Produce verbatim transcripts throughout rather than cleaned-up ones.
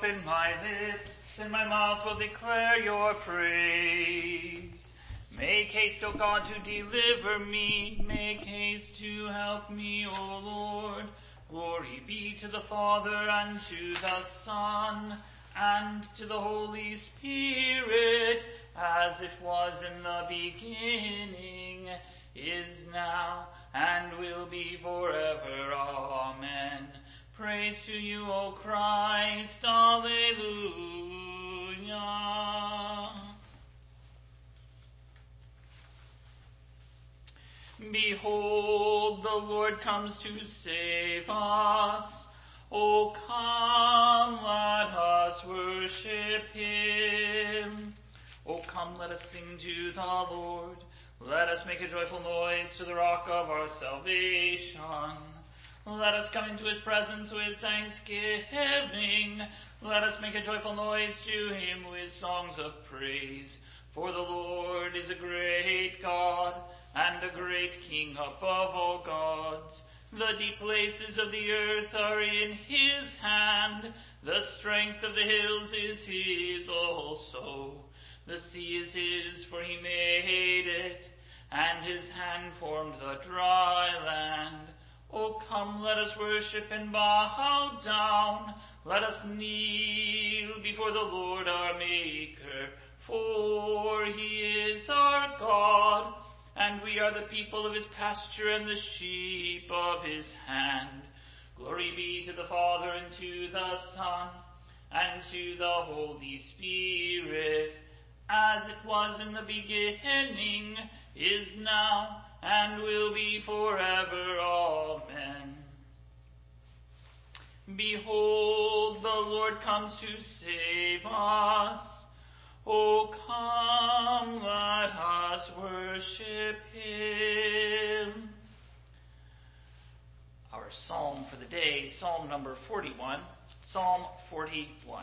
open my lips, and my mouth will declare your praise. Make haste, O God, to deliver me. Make haste to help me, O Lord. Glory be to the Father, and to the Son, and to the Holy Spirit, as it was in the beginning, is now, and will be forever. Amen. Praise to you, O Christ. Alleluia. Behold, the Lord comes to save us. O come, let us worship him. O come, let us sing to the Lord. Let us make a joyful noise to the rock of our salvation. Let us come into his presence with thanksgiving. Let us make a joyful noise to him with songs of praise. For the Lord is a great God, and a great King above all gods. The deep places of the earth are in his hand. The strength of the hills is his also. The sea is his, for he made it, and his hand formed the dry land. O come, let us worship and bow down. Let us kneel before the Lord our Maker, for he is our God, and we are the people of his pasture and the sheep of his hand. Glory be to the Father, and to the Son, and to the Holy Spirit, as it was in the beginning, is now, and will be forever. Amen. Behold, the Lord comes to save us. O come, let us worship him. Our psalm for the day, Psalm number forty-one. Psalm forty-one.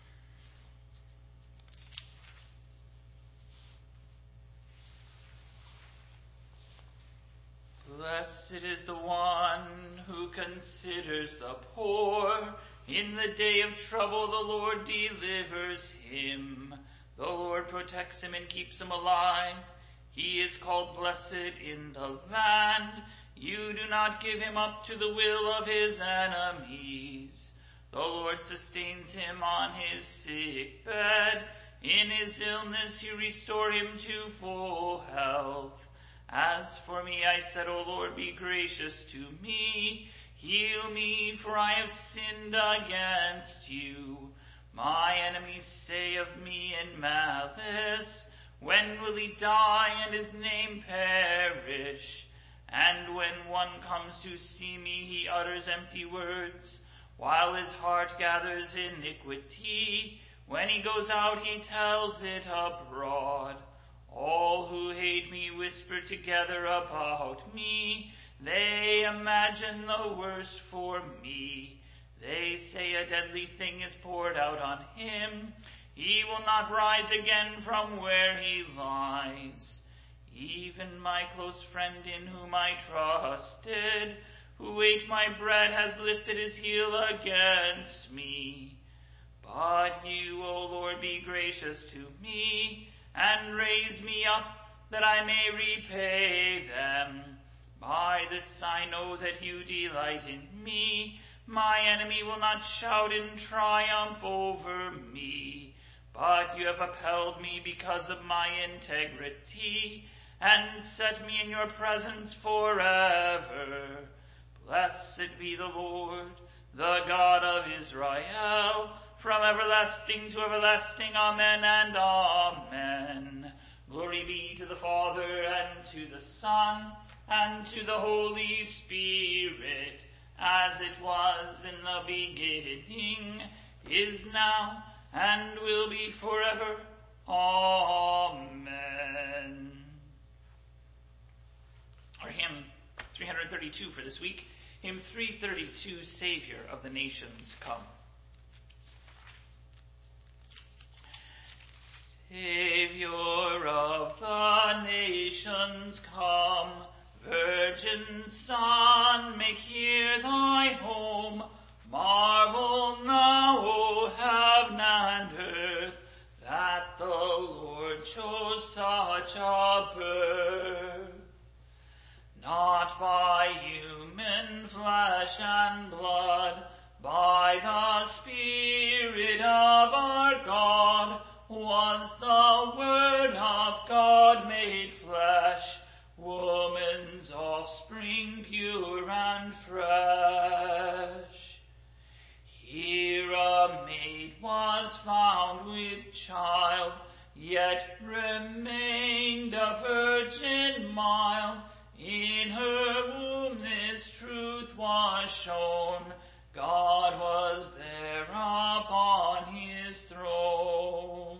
Blessed is the one who considers the poor. In the day of trouble the Lord delivers him. The Lord protects him and keeps him alive. He is called blessed in the land. You do not give him up to the will of his enemies. The Lord sustains him on his sick bed. In his illness you restore him to full health. As for me, I said, O Lord, be gracious to me. Heal me, for I have sinned against you. My enemies say of me in malice, when will he die and his name perish? And when one comes to see me, he utters empty words, while his heart gathers iniquity. When he goes out, he tells it abroad. All who hate me whisper together about me. They imagine the worst for me. They say a deadly thing is poured out on him. He will not rise again from where he lies. Even my close friend in whom I trusted, who ate my bread, has lifted his heel against me. But you, O Lord, be gracious to me, and raise me up, that I may repay them. By this I know that you delight in me. My enemy will not shout in triumph over me. But you have upheld me because of my integrity, and set me in your presence forever. Blessed be the Lord, the God of Israel, from everlasting to everlasting. Amen and amen. Glory be to the Father, and to the Son, and to the Holy Spirit, as it was in the beginning, is now, and will be forever. Amen. Our hymn three thirty-two for this week, hymn three thirty-two, Savior of the Nations, come. Savior of the nations, come. Virgin Son, make here thy home. Marvel now, O heaven. blood, by the Spirit of our God, was the Word of God made flesh, woman's offspring pure and fresh. Here a maid was found with child, yet remained a virgin mild. In her womb this truth was shown, God was there upon his throne.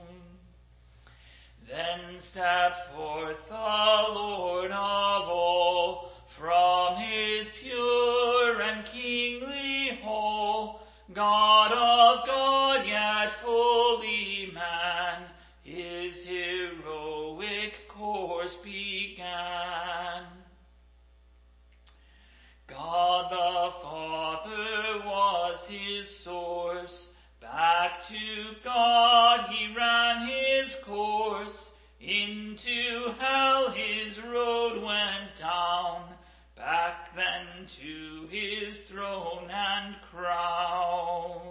Then stepped forth the Lord of all, from his pure and kingly hall, God of God, yet fully man, his heroic course began. God the Father was his source, back to God he ran his course, into hell his road went down, back then to his throne and crown.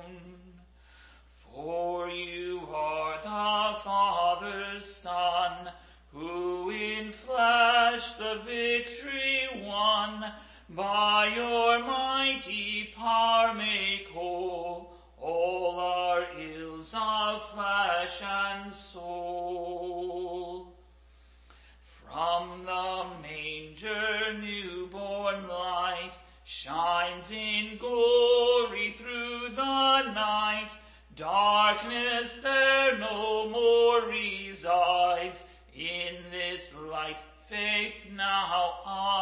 For you are the Father's Son, who in flesh the victory won, by your mighty power make whole all our ills of flesh and soul. From the manger newborn light shines in glory through the night. Darkness there no more resides. In this light faith now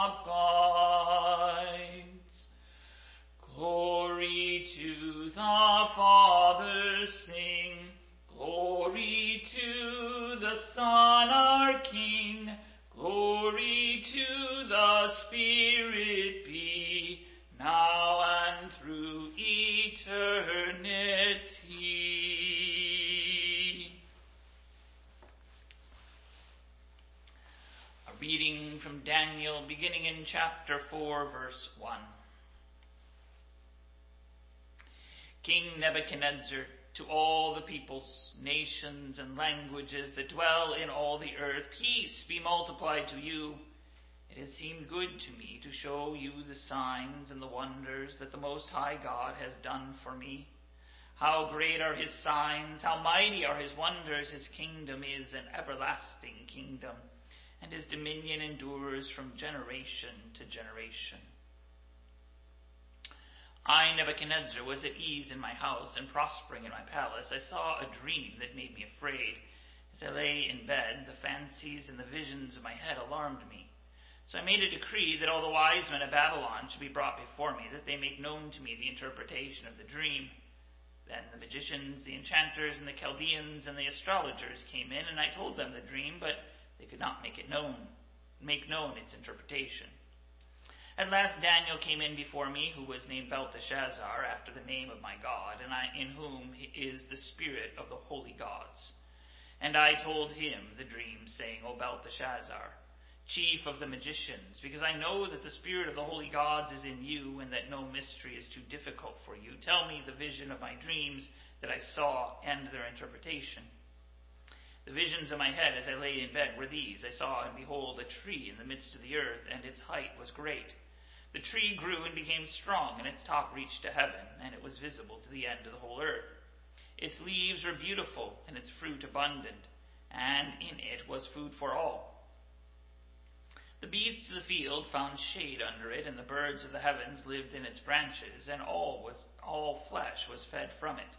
abides. Glory to the Father, sing. Glory to the Son, our King. Glory to the Spirit be, now and through eternity. A reading from Daniel, beginning in chapter four, verse one. King Nebuchadnezzar, to all the peoples, nations, and languages that dwell in all the earth, peace be multiplied to you. It has seemed good to me to show you the signs and the wonders that the Most High God has done for me. How great are his signs, how mighty are his wonders. His kingdom is an everlasting kingdom, and his dominion endures from generation to generation. I, Nebuchadnezzar, was at ease in my house and prospering in my palace. I saw a dream that made me afraid. As I lay in bed, the fancies and the visions of my head alarmed me. So I made a decree that all the wise men of Babylon should be brought before me, that they make known to me the interpretation of the dream. Then the magicians, the enchanters, and the Chaldeans, and the astrologers came in, and I told them the dream, but they could not make it known, make known its interpretation. At last Daniel came in before me, who was named Belteshazzar, after the name of my God, and I, in whom is the spirit of the holy gods. And I told him the dream, saying, O Belteshazzar, chief of the magicians, because I know that the spirit of the holy gods is in you, and that no mystery is too difficult for you, tell me the vision of my dreams that I saw and their interpretation. The visions of my head as I lay in bed were these. I saw, and behold, a tree in the midst of the earth, and its height was great. The tree grew and became strong, and its top reached to heaven, and it was visible to the end of the whole earth. Its leaves were beautiful, and its fruit abundant, and in it was food for all. The beasts of the field found shade under it, and the birds of the heavens lived in its branches, and all was all flesh was fed from it.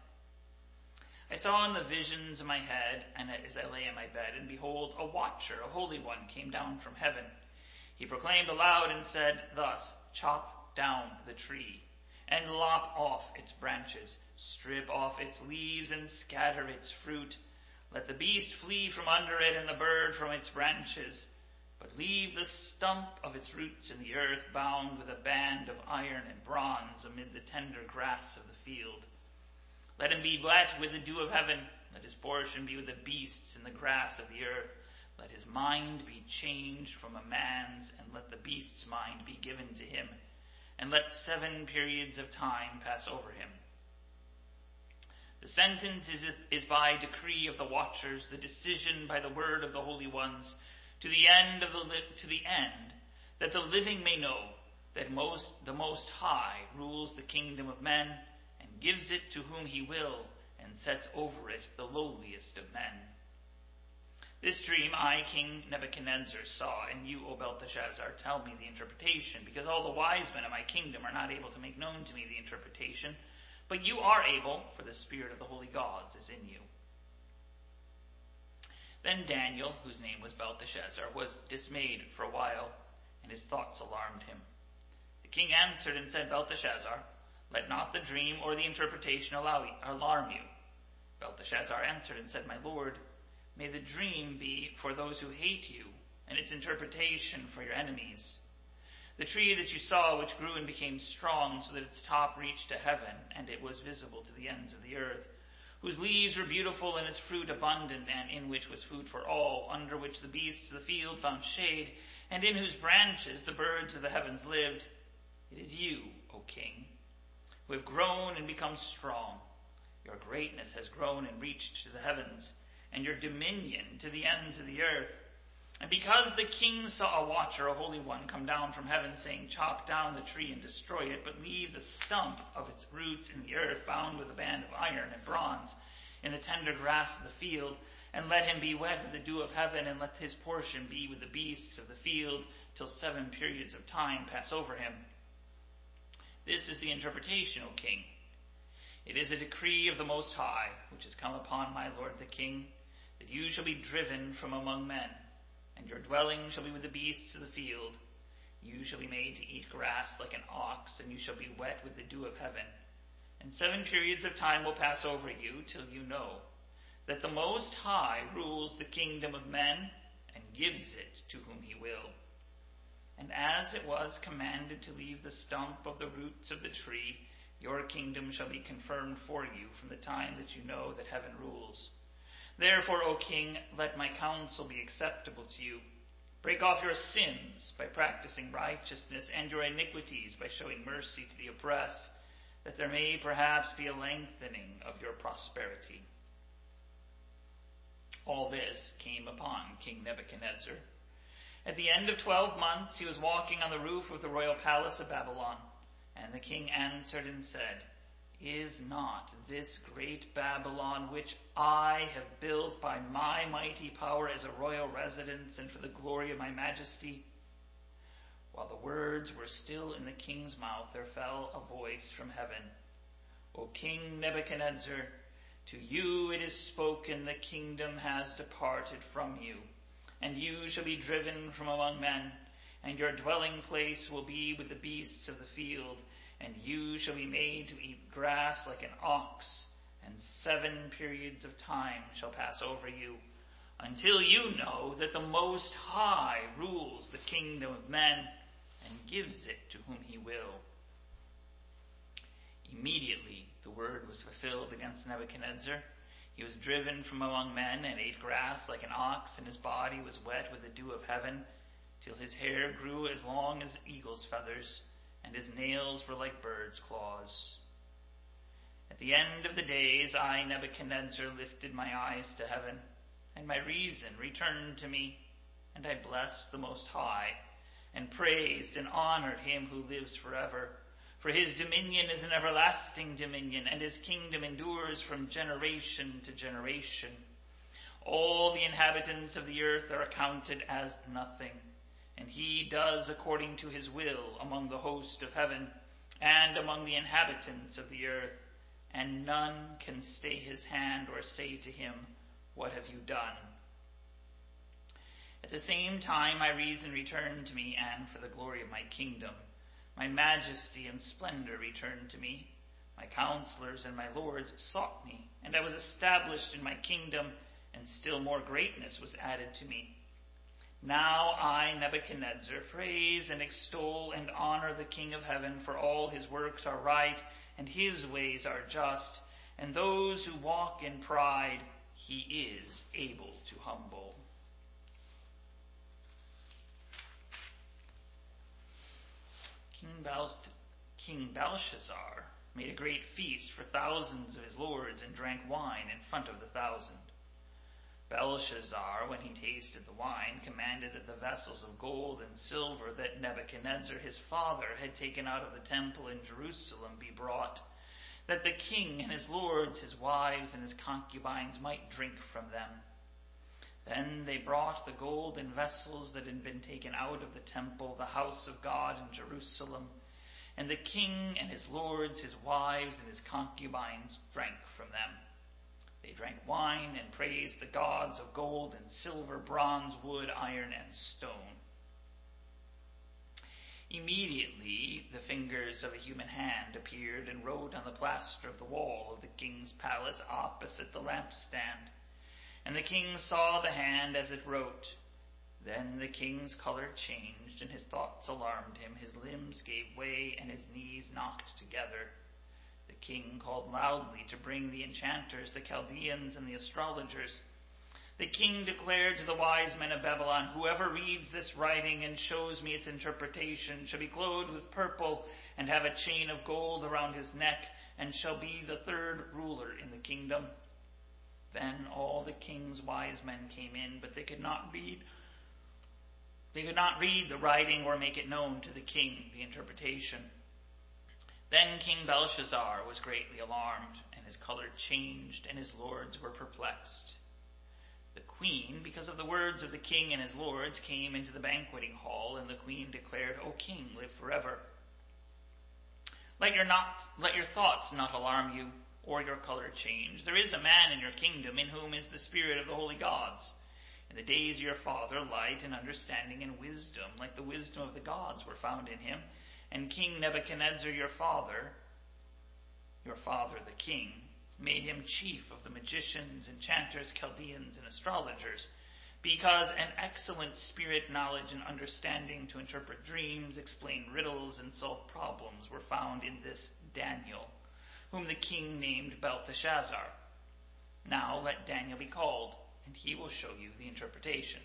I saw in the visions of my head, and as I lay in my bed, and behold, a watcher, a holy one, came down from heaven. He proclaimed aloud and said thus, chop down the tree, and lop off its branches, strip off its leaves, and scatter its fruit. Let the beast flee from under it, and the bird from its branches, but leave the stump of its roots in the earth, bound with a band of iron and bronze amid the tender grass of the field. Let him be wet with the dew of heaven. Let his portion be with the beasts in the grass of the earth. Let his mind be changed from a man's, and let the beast's mind be given to him. and let seven periods of time pass over him. The sentence is, is by decree of the watchers, the decision by the word of the holy ones, to the end of the li- to the end, that the living may know that most the Most High rules the kingdom of men, and gives it to whom he will, and sets over it the lowliest of men. This dream I, King Nebuchadnezzar, saw, and you, O Belteshazzar, tell me the interpretation, because all the wise men of my kingdom are not able to make known to me the interpretation, but you are able, for the spirit of the holy gods is in you. Then Daniel, whose name was Belteshazzar, was dismayed for a while, and his thoughts alarmed him. The king answered and said, Belteshazzar, let not the dream or the interpretation allow, alarm you. Belteshazzar answered and said, My lord, may the dream be for those who hate you, and its interpretation for your enemies. The tree that you saw, which grew and became strong, so that its top reached to heaven, and it was visible to the ends of the earth, whose leaves were beautiful and its fruit abundant, and in which was food for all, under which the beasts of the field found shade, and in whose branches the birds of the heavens lived. It is you, O king, who have grown and become strong. Your greatness has grown and reached to the heavens, and your dominion to the ends of the earth. And because the king saw a watcher, a holy one, come down from heaven, saying, Chop down the tree and destroy it, but leave the stump of its roots in the earth, bound with a band of iron and bronze, in the tender grass of the field, and let him be wet with the dew of heaven, and let his portion be with the beasts of the field, till seven periods of time pass over him. This is the interpretation, O king. It is a decree of the Most High, which has come upon my lord the king, that you shall be driven from among men, and your dwelling shall be with the beasts of the field. You shall be made to eat grass like an ox, and you shall be wet with the dew of heaven. And seven periods of time will pass over you, till you know that the Most High rules the kingdom of men, and gives it to whom he will. And as it was commanded to leave the stump of the roots of the tree, your kingdom shall be confirmed for you from the time that you know that heaven rules. Therefore, O king, let my counsel be acceptable to you. Break off your sins by practicing righteousness, and your iniquities by showing mercy to the oppressed, that there may perhaps be a lengthening of your prosperity. All this came upon King Nebuchadnezzar. At the end of twelve months he was walking on the roof of the royal palace of Babylon, and the king answered and said, Is not this great Babylon, which I have built by my mighty power as a royal residence and for the glory of my majesty? While the words were still in the king's mouth, there fell a voice from heaven. O King Nebuchadnezzar, to you it is spoken, the kingdom has departed from you, and you shall be driven from among men, and your dwelling place will be with the beasts of the field, and you shall be made to eat grass like an ox, and seven periods of time shall pass over you, until you know that the Most High rules the kingdom of men, and gives it to whom he will. Immediately the word was fulfilled against Nebuchadnezzar. He was driven from among men, and ate grass like an ox, and his body was wet with the dew of heaven, till his hair grew as long as eagle's feathers, and his nails were like birds' claws. At the end of the days, I, Nebuchadnezzar, lifted my eyes to heaven, and my reason returned to me, and I blessed the Most High, and praised and honored him who lives forever. For his dominion is an everlasting dominion, and his kingdom endures from generation to generation. All the inhabitants of the earth are accounted as nothing, and he does according to his will among the host of heaven and among the inhabitants of the earth, and none can stay his hand or say to him, What have you done? At the same time my reason returned to me, and for the glory of my kingdom, my majesty and splendor returned to me. My counselors and my lords sought me, and I was established in my kingdom, and still more greatness was added to me. Now I, Nebuchadnezzar, praise and extol and honor the King of heaven, for all his works are right, and his ways are just, and those who walk in pride he is able to humble. King King Belshazzar made a great feast for thousands of his lords and drank wine in front of the thousand. Belshazzar, when he tasted the wine, commanded that the vessels of gold and silver that Nebuchadnezzar his father had taken out of the temple in Jerusalem be brought, that the king and his lords, his wives, and his concubines might drink from them. Then they brought the golden vessels that had been taken out of the temple, the house of God in Jerusalem, and the king and his lords, his wives, and his concubines drank from them. They drank wine and praised the gods of gold and silver, bronze, wood, iron, and stone. Immediately the fingers of a human hand appeared and wrote on the plaster of the wall of the king's palace opposite the lampstand. And the king saw the hand as it wrote. Then the king's color changed, and his thoughts alarmed him. His limbs gave way, and his knees knocked together. The king called loudly to bring the enchanters, the Chaldeans, and the astrologers. The king declared to the wise men of Babylon, "Whoever reads this writing and shows me its interpretation shall be clothed with purple and have a chain of gold around his neck, and shall be the third ruler in the kingdom." Then all the king's wise men came in, but they could not read. They could not read the writing or make it known to the king, the interpretation. Then King Belshazzar was greatly alarmed, and his color changed, and his lords were perplexed. The queen, because of the words of the king and his lords, came into the banqueting hall, and the queen declared, "O king, live forever. Let your, not, let your thoughts not alarm you, or your color change. There is a man in your kingdom in whom is the spirit of the holy gods. In the days of your father, light and understanding and wisdom, like the wisdom of the gods, were found in him. And King Nebuchadnezzar, your father, your father the king, made him chief of the magicians, enchanters, Chaldeans, and astrologers, because an excellent spirit, knowledge, and understanding to interpret dreams, explain riddles, and solve problems were found in this Daniel, whom the king named Belteshazzar. Now let Daniel be called, and he will show you the interpretation."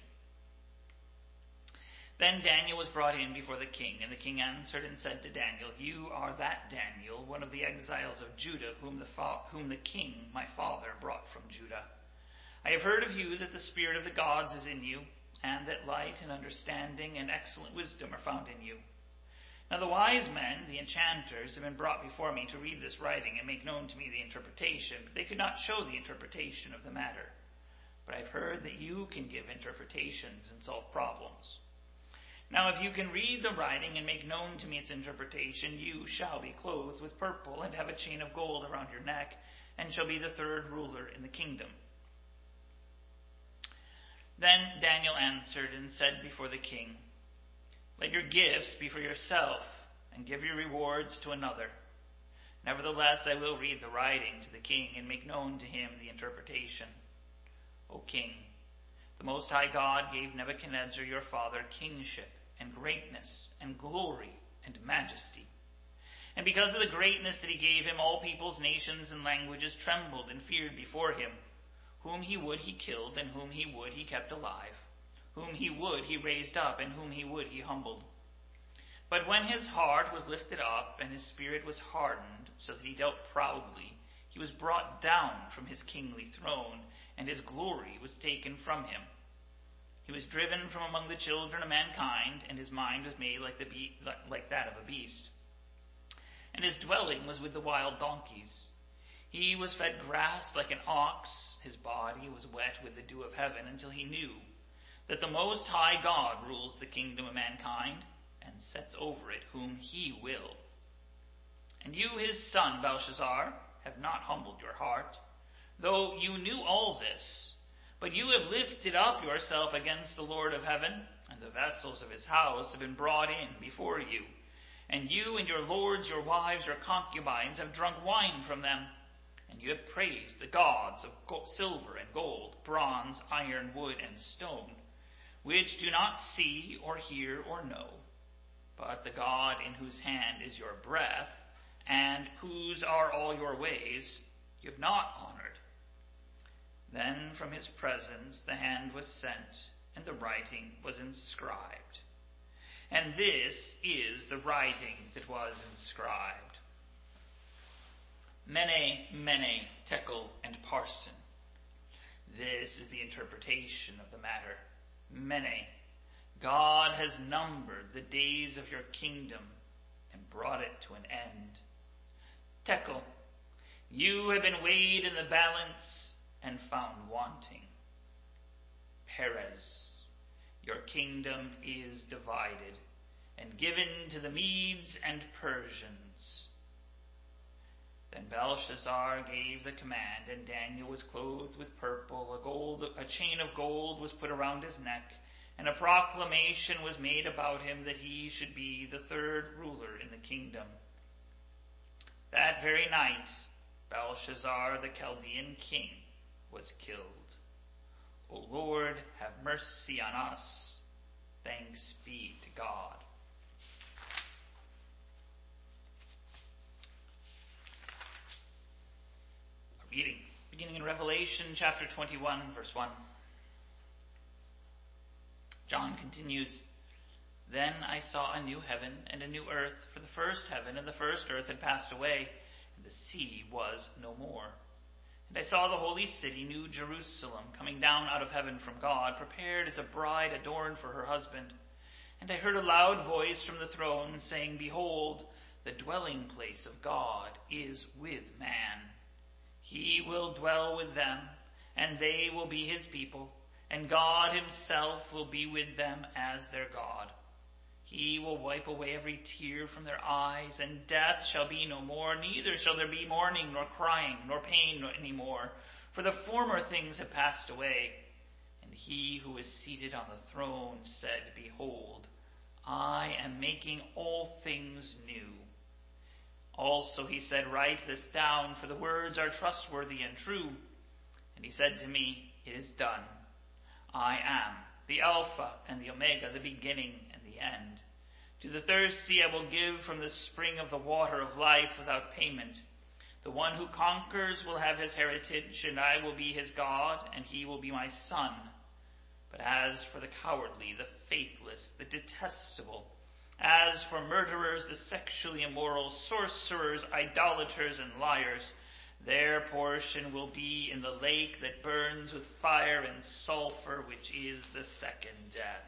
Then Daniel was brought in before the king, and the king answered and said to Daniel, "You are that Daniel, one of the exiles of Judah, whom the, fa- whom the king, my father, brought from Judah. I have heard of you that the spirit of the gods is in you, and that light and understanding and excellent wisdom are found in you. Now the wise men, the enchanters, have been brought before me to read this writing and make known to me the interpretation, but they could not show the interpretation of the matter. But I've heard that you can give interpretations and solve problems. Now if you can read the writing and make known to me its interpretation, you shall be clothed with purple and have a chain of gold around your neck, and shall be the third ruler in the kingdom." Then Daniel answered and said before the king, "Let your gifts be for yourself, and give your rewards to another. Nevertheless, I will read the writing to the king and make known to him the interpretation. O king, the Most High God gave Nebuchadnezzar your father kingship and greatness and glory and majesty. And because of the greatness that he gave him, all peoples, nations, and languages trembled and feared before him. Whom he would he killed, and whom he would he kept alive. Whom he would he raised up, and whom he would he humbled. But when his heart was lifted up, and his spirit was hardened, so that he dealt proudly, he was brought down from his kingly throne, and his glory was taken from him. He was driven from among the children of mankind, and his mind was made like, the be- like that of a beast. And his dwelling was with the wild donkeys. He was fed grass like an ox. His body was wet with the dew of heaven, until he knew that the Most High God rules the kingdom of mankind, and sets over it whom he will. And you, his son Belshazzar, have not humbled your heart, though you knew all this. But you have lifted up yourself against the Lord of heaven, and the vessels of his house have been brought in before you. And you and your lords, your wives, your concubines have drunk wine from them. And you have praised the gods of gold, silver and gold, bronze, iron, wood, and stone, which do not see or hear or know. But the God in whose hand is your breath, and whose are all your ways, you have not honored. Then from his presence the hand was sent, and the writing was inscribed. And this is the writing that was inscribed. Mene, Mene, Tekel, and Parsin. This is the interpretation of the matter. Mene, God has numbered the days of your kingdom and brought it to an end. Tekel, you have been weighed in the balance and found wanting. Peres, your kingdom is divided and given to the Medes and Persians. Then Belshazzar gave the command, and Daniel was clothed with purple. A gold, a chain of gold was put around his neck, and a proclamation was made about him that he should be the third ruler in the kingdom. That very night, Belshazzar, the Chaldean king, was killed. O Lord, have mercy on us. Thanks be to God. A reading beginning in Revelation chapter twenty-one, verse one. John continues, Then I saw a new heaven and a new earth, for the first heaven and the first earth had passed away, and the sea was no more. And I saw the holy city, New Jerusalem, coming down out of heaven from God, prepared as a bride adorned for her husband. And I heard a loud voice from the throne saying, Behold, the dwelling place of God is with man. He will dwell with them, and they will be his people, and God himself will be with them as their God. He will wipe away every tear from their eyes, and death shall be no more, neither shall there be mourning, nor crying, nor pain any more, for the former things have passed away. And he who is seated on the throne said, Behold, I am making all things new. Also he said, Write this down, for the words are trustworthy and true. And he said to me, It is done. I am the Alpha and the Omega, the beginning and the end. To the thirsty I will give from the spring of the water of life without payment. The one who conquers will have his heritage, and I will be his God, and he will be my son. But as for the cowardly, the faithless, the detestable, as for murderers, the sexually immoral, sorcerers, idolaters, and liars, their portion will be in the lake that burns with fire and sulfur, which is the second death.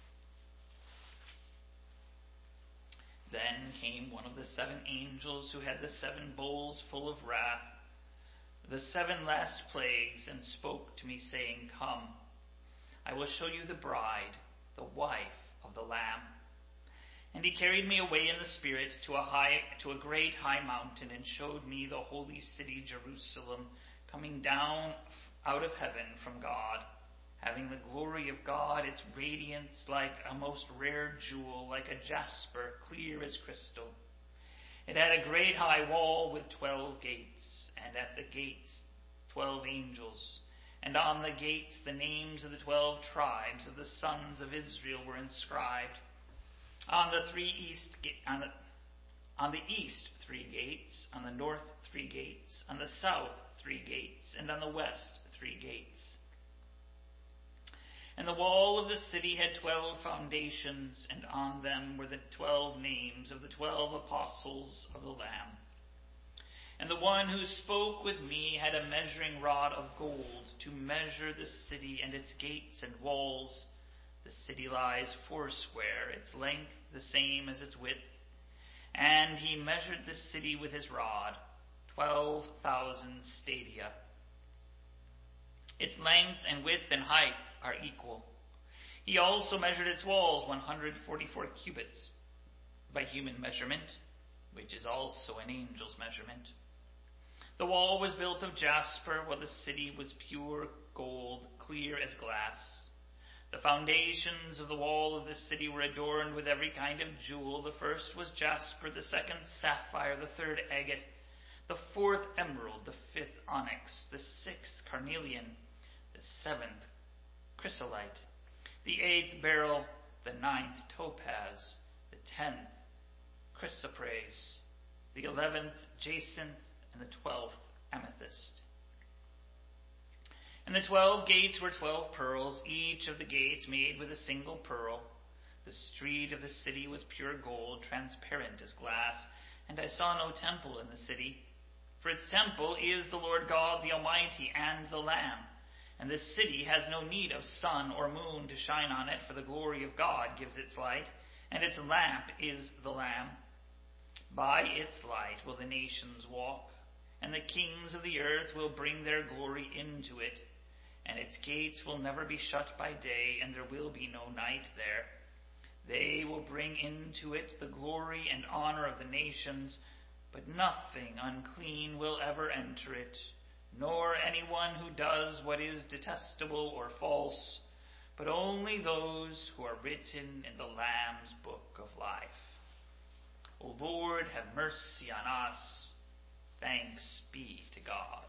Then came one of the seven angels who had the seven bowls full of wrath, the seven last plagues, and spoke to me, saying, Come, I will show you the bride, the wife of the Lamb. And he carried me away in the Spirit to a high, to a great high mountain, and showed me the holy city Jerusalem, coming down out of heaven from God, having the glory of God, its radiance like a most rare jewel, like a jasper, clear as crystal. It had a great high wall with twelve gates, and at the gates twelve angels. And on the gates the names of the twelve tribes of the sons of Israel were inscribed. On the three east on the, on the east three gates, on the north three gates, on the south three gates, and on the west three gates. And the wall of the city had twelve foundations, and on them were the twelve names of the twelve apostles of the Lamb. And the one who spoke with me had a measuring rod of gold to measure the city and its gates and walls. The city lies foursquare, its length the same as its width. And he measured the city with his rod, twelve thousand stadia. Its length and width and height are equal. He also measured its walls, one hundred forty-four cubits, by human measurement, which is also an angel's measurement. The wall was built of jasper, while the city was pure gold, clear as glass. The foundations of the wall of the city were adorned with every kind of jewel. The first was jasper, the second sapphire, the third agate, the fourth emerald, the fifth onyx, the sixth carnelian, the seventh chrysolite, the eighth beryl, the ninth topaz, the tenth chrysoprase, the eleventh jacinth, and the twelfth amethyst. And the twelve gates were twelve pearls, each of the gates made with a single pearl. The street of the city was pure gold, transparent as glass, and I saw no temple in the city. For its temple is the Lord God, the Almighty, and the Lamb. And the city has no need of sun or moon to shine on it, for the glory of God gives its light, and its lamp is the Lamb. By its light will the nations walk, and the kings of the earth will bring their glory into it. And its gates will never be shut by day, and there will be no night there. They will bring into it the glory and honor of the nations, but nothing unclean will ever enter it, nor anyone who does what is detestable or false, but only those who are written in the Lamb's book of life. O Lord, have mercy on us. Thanks be to God.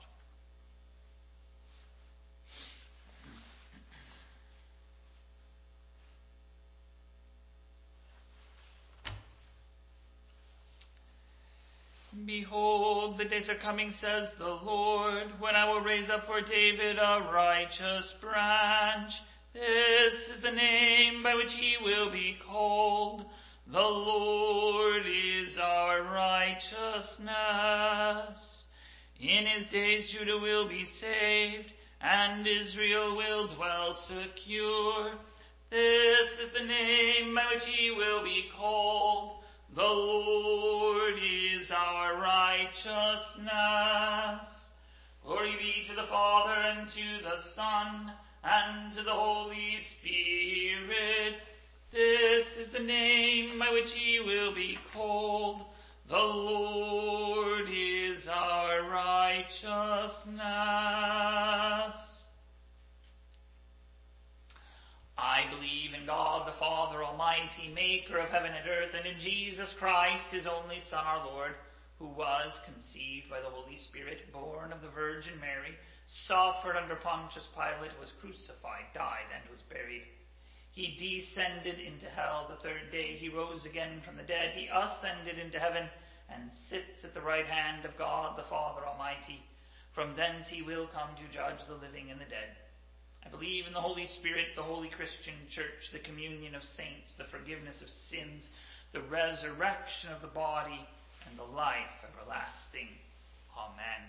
Behold, the days are coming, says the Lord, when I will raise up for David a righteous branch. This is the name by which he will be called. The Lord is our righteousness. In his days Judah will be saved, and Israel will dwell secure. This is the name by which he will be called. The Lord is our righteousness. Glory be to the Father, and to the Son, and to the Holy Spirit. This is the name by which he will be called. The Lord is our righteousness. I believe in God the Father Almighty, maker of heaven and earth, and in Jesus Christ, his only Son, our Lord, who was conceived by the Holy Spirit, born of the Virgin Mary, suffered under Pontius Pilate, was crucified, died, and was buried. He descended into hell. The third day he rose again from the dead. He ascended into heaven and sits at the right hand of God the Father Almighty. From thence he will come to judge the living and the dead. I believe in the Holy Spirit, the holy Christian Church, the communion of saints, the forgiveness of sins, the resurrection of the body, and the life everlasting. Amen.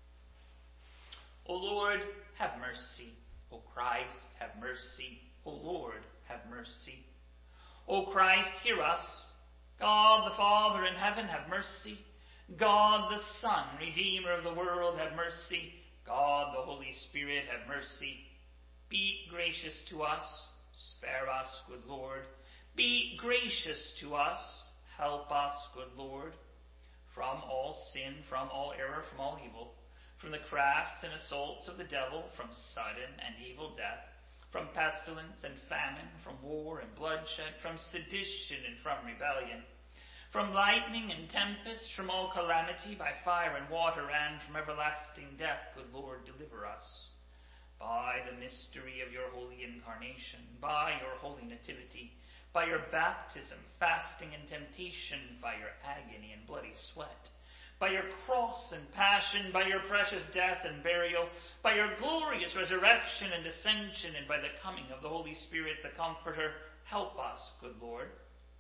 O Lord, have mercy. O Christ, have mercy. O Lord, have mercy. O Christ, hear us. God the Father in heaven, have mercy. God the Son, Redeemer of the world, have mercy. God the Holy Spirit, have mercy. Be gracious to us. Spare us, good Lord. Be gracious to us. Help us, good Lord. From all sin, from all error, from all evil, from the crafts and assaults of the devil, from sudden and evil death, from pestilence and famine, from war and bloodshed, from sedition and from rebellion, from lightning and tempest, from all calamity by fire and water, and from everlasting death, good Lord, deliver us. By the mystery of your holy incarnation, by your holy nativity, by your baptism, fasting, and temptation, by your agony and bloody sweat, by your cross and passion, by your precious death and burial, by your glorious resurrection and ascension, and by the coming of the Holy Spirit, the Comforter, help us, good Lord.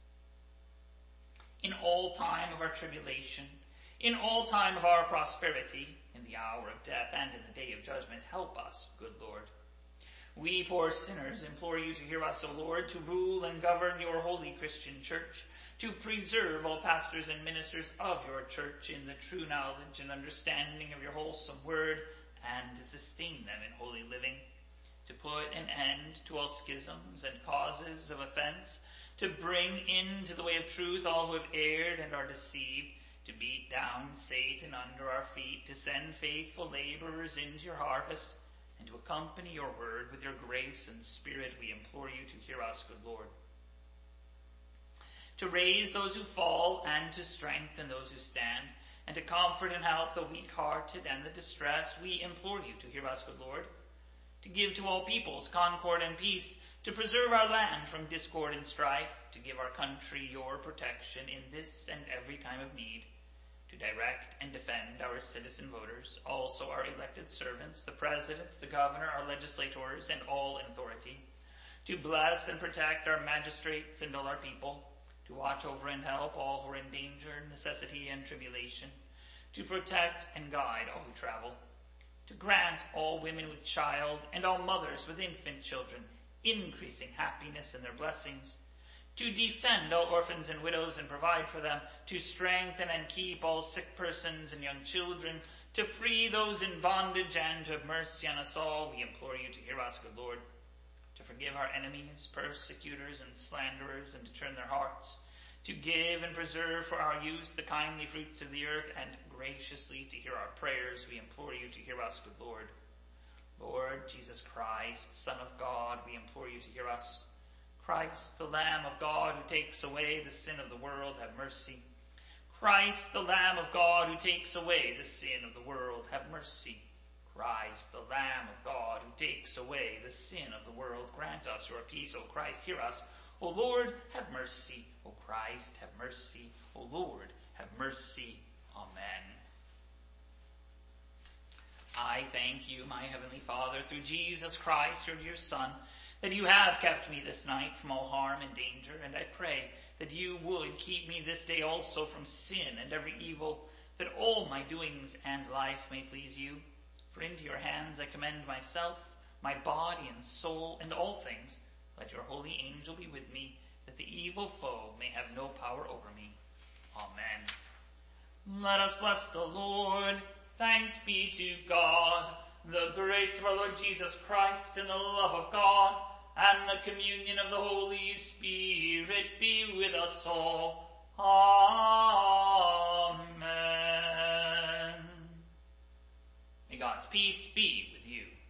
In all time of our tribulation, in all time of our prosperity, in the hour of death and in the day of judgment, help us, good Lord. We poor sinners implore you to hear us, O Lord, to rule and govern your holy Christian church, to preserve all pastors and ministers of your church in the true knowledge and understanding of your wholesome word, and to sustain them in holy living, to put an end to all schisms and causes of offense, to bring into the way of truth all who have erred and are deceived, to beat down Satan under our feet, to send faithful laborers into your harvest, and to accompany your word with your grace and spirit, we implore you to hear us, good Lord. To raise those who fall and to strengthen those who stand, and to comfort and help the weak-hearted and the distressed, we implore you to hear us, good Lord. To give to all peoples concord and peace, to preserve our land from discord and strife, to give our country your protection in this and every time of need, to direct and defend our citizen voters, also our elected servants, the president, the governor, our legislators, and all in authority, to bless and protect our magistrates and all our people, to watch over and help all who are in danger, necessity, and tribulation, to protect and guide all who travel, to grant all women with child and all mothers with infant children increasing happiness in their blessings, to defend all orphans and widows and provide for them, to strengthen and keep all sick persons and young children, to free those in bondage and to have mercy on us all, we implore you to hear us, good Lord, to forgive our enemies, persecutors, and slanderers, and to turn their hearts, to give and preserve for our use the kindly fruits of the earth, and graciously to hear our prayers, we implore you to hear us, good Lord. Lord Jesus Christ, Son of God, we implore you to hear us. Christ, the Lamb of God, who takes away the sin of the world, have mercy. Christ, the Lamb of God, who takes away the sin of the world, have mercy. Christ, the Lamb of God, who takes away the sin of the world, grant us your peace. O Christ, hear us. O Lord, have mercy. O Christ, have mercy. O Lord, have mercy. Amen. I thank you, my heavenly Father, through Jesus Christ, your dear Son, that you have kept me this night from all harm and danger, and I pray that you would keep me this day also from sin and every evil, that all my doings and life may please you. For into your hands I commend myself, my body and soul, and all things. Let your holy angel be with me, that the evil foe may have no power over me. Amen. Let us bless the Lord. Thanks be to God. The grace of our Lord Jesus Christ, and the love of God, and the communion of the Holy Spirit be with us all. Amen. May God's peace be with you.